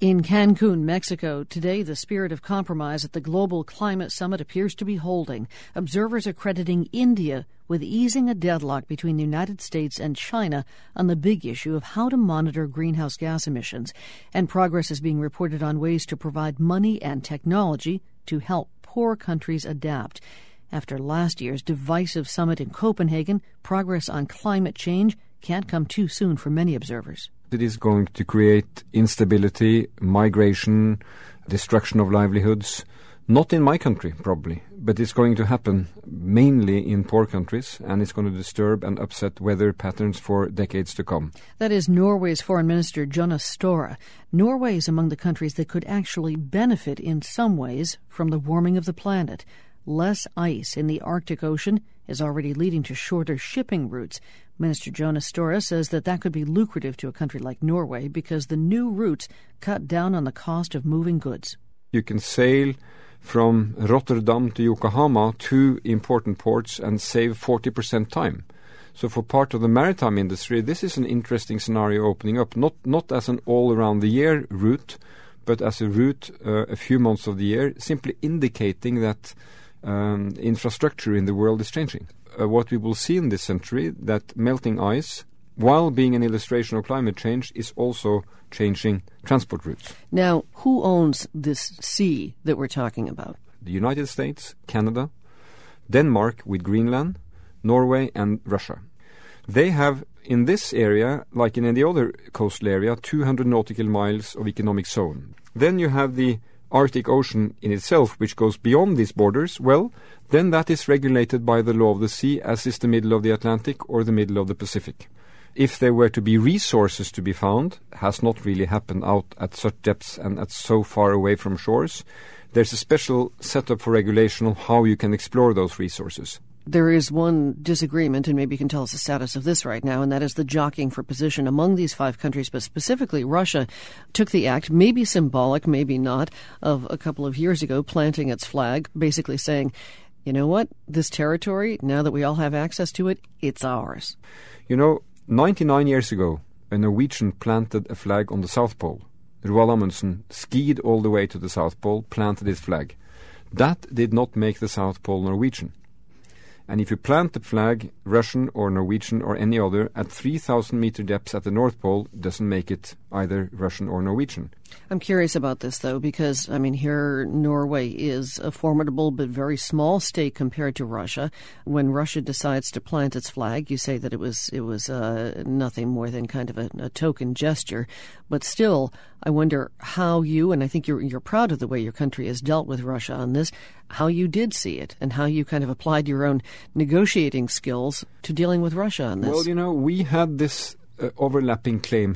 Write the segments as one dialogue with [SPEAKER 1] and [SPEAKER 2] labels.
[SPEAKER 1] In Cancun, Mexico, today the spirit of compromise at the Global Climate Summit appears to be holding. Observers are crediting India with easing a deadlock between the United States and China on the big issue of how to monitor greenhouse gas emissions. And progress is being reported on ways to provide money and technology to help poor countries adapt. After last year's divisive summit in Copenhagen, progress on climate change can't come too soon for many observers.
[SPEAKER 2] It is going to create instability, migration, destruction of livelihoods. Not in my country, probably, but it's going to happen mainly in poor countries, and it's going to disturb and upset weather patterns for decades to come.
[SPEAKER 1] That is Norway's Foreign Minister Jonas Støre. Norway is among the countries that could actually benefit in some ways from the warming of the planet. Less ice in the Arctic Ocean is already leading to shorter shipping routes. Minister Jonas Støre says that could be lucrative to a country like Norway because the new routes cut down on the cost of moving goods.
[SPEAKER 2] You can sail from Rotterdam to Yokohama, two important ports, and save 40% time. So for part of the maritime industry, this is an interesting scenario opening up, not as an all-around-the-year route, but as a route a few months of the year, simply indicating that infrastructure in the world is changing. What we will see in this century, that melting ice, while being an illustration of climate change, is also changing transport routes.
[SPEAKER 1] Now, who owns this sea that we're talking about?
[SPEAKER 2] The United States, Canada, Denmark with Greenland, Norway and Russia. They have, in this area, like in any other coastal area, 200 nautical miles of economic zone. Then you have the Arctic Ocean in itself, which goes beyond these borders. Well, then that is regulated by the law of the sea, as is the middle of the Atlantic or the middle of the Pacific. If there were to be resources to be found, has not really happened out at such depths and at so far away from shores, there's a special setup for regulation of how you can explore those resources.
[SPEAKER 1] There is one disagreement, and maybe you can tell us the status of this right now, and that is the jockeying for position among these five countries, but specifically Russia took the act, maybe symbolic, maybe not, of a couple of years ago, planting its flag, basically saying, you know what, this territory, now that we all have access to it, it's ours.
[SPEAKER 2] 99 years ago, a Norwegian planted a flag on the South Pole. Roald Amundsen skied all the way to the South Pole, planted his flag. That did not make the South Pole Norwegian. And if you plant the flag, Russian or Norwegian or any other, at 3,000 meter depths at the North Pole, doesn't make it either Russian or Norwegian.
[SPEAKER 1] I'm curious about this, though, because, here Norway is a formidable but very small state compared to Russia. When Russia decides to plant its flag, you say that it was nothing more than kind of a token gesture. But still, I wonder how you, and I think you're proud of the way your country has dealt with Russia on this, how you did see it and how you kind of applied your own negotiating skills to dealing with Russia on this.
[SPEAKER 2] Well, we had this overlapping claim,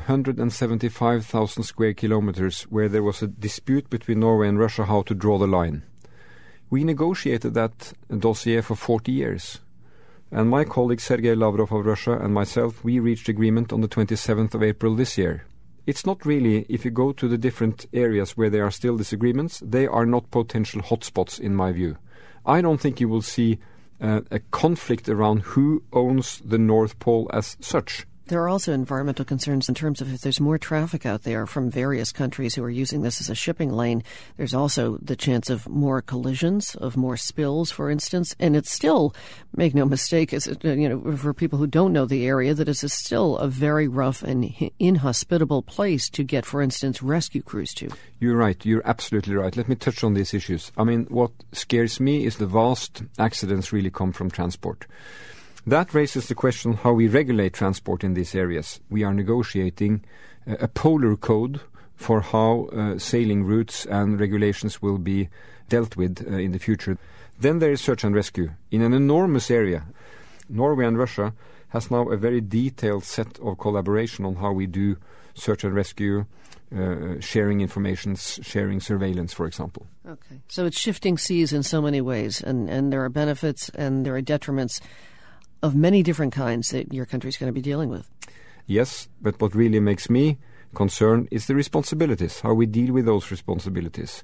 [SPEAKER 2] 175,000 square kilometers, where there was a dispute between Norway and Russia how to draw the line. We negotiated that dossier for 40 years. And my colleague Sergei Lavrov of Russia and myself, we reached agreement on the 27th of April this year. It's not really, if you go to the different areas where there are still disagreements, they are not potential hotspots in my view. I don't think you will see a conflict around who owns the North Pole as such.
[SPEAKER 1] There are also environmental concerns in terms of if there's more traffic out there from various countries who are using this as a shipping lane, there's also the chance of more collisions, of more spills, for instance. And it's still, make no mistake, for people who don't know the area, that is still a very rough and inhospitable place to get, for instance, rescue crews to.
[SPEAKER 2] You're right. You're absolutely right. Let me touch on these issues. What scares me is the vast accidents really come from transport. That raises the question how we regulate transport in these areas. We are negotiating a polar code for how sailing routes and regulations will be dealt with in the future. Then there is search and rescue. In an enormous area, Norway and Russia has now a very detailed set of collaboration on how we do search and rescue, sharing information, sharing surveillance, for example.
[SPEAKER 1] Okay. So it's shifting seas in so many ways, and there are benefits and there are detriments of many different kinds that your country's going to be dealing with.
[SPEAKER 2] Yes, but what really makes me concerned is the responsibilities, how we deal with those responsibilities.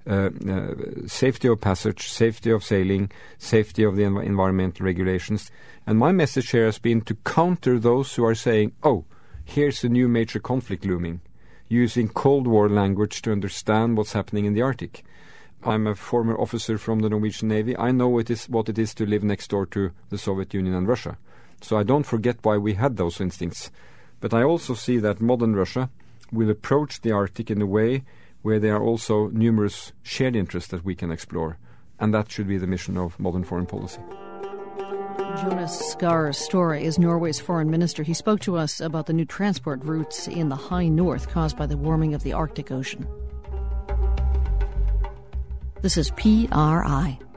[SPEAKER 2] Safety of passage, safety of sailing, safety of the environmental regulations. And my message here has been to counter those who are saying, here's a new major conflict looming. using Cold War language to understand what's happening in the Arctic. I'm a former officer from the Norwegian Navy. I know what it is to live next door to the Soviet Union and Russia. So I don't forget why we had those instincts. But I also see that modern Russia will approach the Arctic in a way where there are also numerous shared interests that we can explore. And that should be the mission of modern foreign policy.
[SPEAKER 1] Jonas Gahr Støre is Norway's foreign minister. He spoke to us about the new transport routes in the high north caused by the warming of the Arctic Ocean. This is PRI.